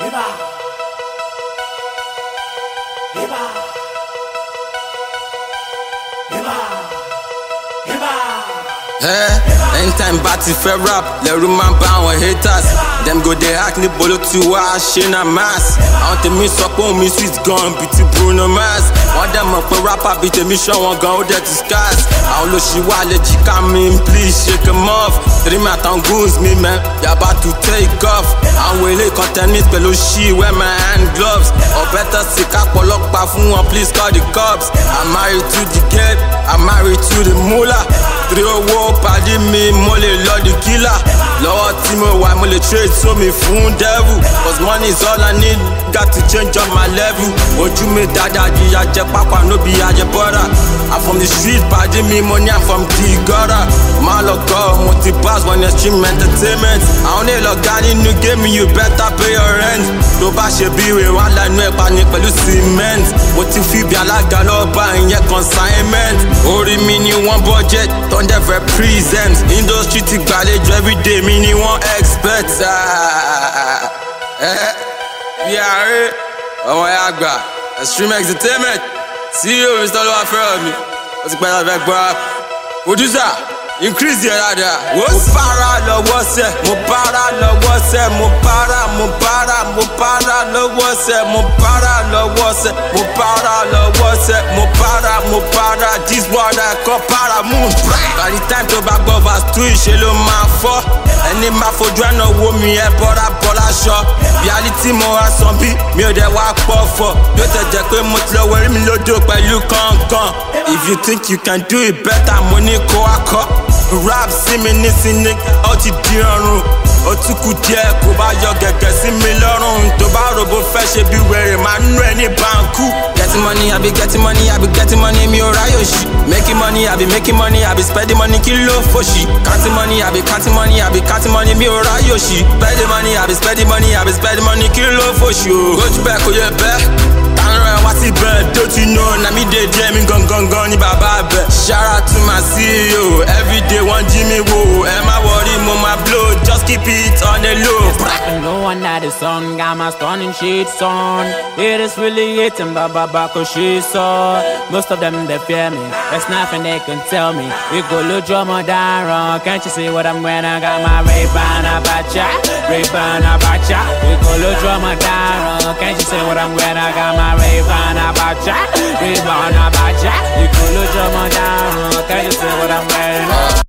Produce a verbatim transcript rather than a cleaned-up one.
Eba. Eba. Eba. Eba. Hey, anytime Batty fair rap, let room man bound with haters. Them go they act ni bolo to wash in a mass. I want to miss up on me, sweet gun, beat Bruno Mars. One them up a rapper, beat a mission, one gun, that is scars. I don't know she want let you come in, please shake them off. Three mat on goons, me man, you about to take off. I'm willing to tennis, below she wear my hand gloves. Or better, sick up or lock back from one, please call the cops. I'm married to the gate, I'm married to the mullah. Three oh pàdé mi, mo lè lọ the killer. Lọ́wọ́ tí mo wà, mo lè trade so mi fún devil. Cause money is all I need, got to change up my level. Ojú mi dáadáa di ajẹ pápá, no be ajẹ bọ́dà. I'm from the street, pàdé mi, money I'm from the gutter. Má lọ kọ́, mo ti pass one extreme entertainment. Àwọn èlò ọ̀gá nínú game, you better pay your rent. Tó bá ṣe bí ìwé wà lẹ́nu ẹ̀ pa ni pẹ̀lú cement. Mo ti fi bí alága lọ́ba ìyẹn consignment. Orí mi ni wọ́n budget, don't ever present. Industry ti gbàlejò everyday mi ni wọ́n expect. Bí ààrẹ ọmọ ya gbà extreme entertainment C E O mister Olúwafẹ́rànmi ó ti pẹ́ láti fẹ́ gbọ́ producer increase yẹn dáadáa. Mo para lọ́wọ́ sẹ́, mo para lọ́wọ́ sẹ́, mo para, mo para, mo para lọ́wọ́ sẹ́, mo para lọ́wọ́ sẹ́, mo para lọ́wọ́ sẹ́, mo para, mo para, this one I call para moon. By the time tó bá gbọ́ verse two ìṣe ló máa fọ́. Ẹni máa fojú ẹ̀nà wo mi ẹ bọ́ra bọ́lá ṣọ. Reality mo wá san bí mi ò dẹ̀ wá pọ̀ fọ̀. Yóò tẹ̀ jẹ́ pé mo ti lọ wẹ̀rí mi lódò pẹ̀lú kankan. If you think you can do it better, mo ní kó wá kọ́. Rap sí mi nísìnyí, ó ti di ọrùn. Ó tún kù díẹ̀ kó bá yọ gẹ̀gẹ̀ sí mi lọ́rùn. Tó bá robo fẹ́ ṣe bí wèrè, máa nú ẹ ní báńkù. Getting money, I be getting money, I be getting money, mi ò ráyò ṣì. Making money, I be making money, I be spending money, kí ló fòṣì. Counting money, I be counting money, I be counting money, mi ò ráyò ṣì. Spending money, I be spending money, I be spending money, kí ló fòṣì o. Gojú bẹ́ẹ̀ kò yẹ bẹ́ẹ̀. Tànúrà wá sí bẹ́ẹ̀, don't you know, na mi dé díẹ̀ mi gangan ní bàbá bẹ̀. Shout out to my C E O, everyday wọ́n jí mi wò. Ẹ má worry, mo máa blow, just keep it on the low. And no one that is on, got my stunning shades on. It is really hitting Baba Bako she's on. Most of them they fear me, there's nothing they can tell me. We go look drama down wrong, can't you see what I'm wearing? I got my Ray-Ban Abacha, Ray-Ban Abacha. We go look drama down wrong, can't you see what I'm wearing? I got my Ray-Ban Abacha, Ray-Ban Abacha. We go look drama down wrong, can't you see what I'm wearing?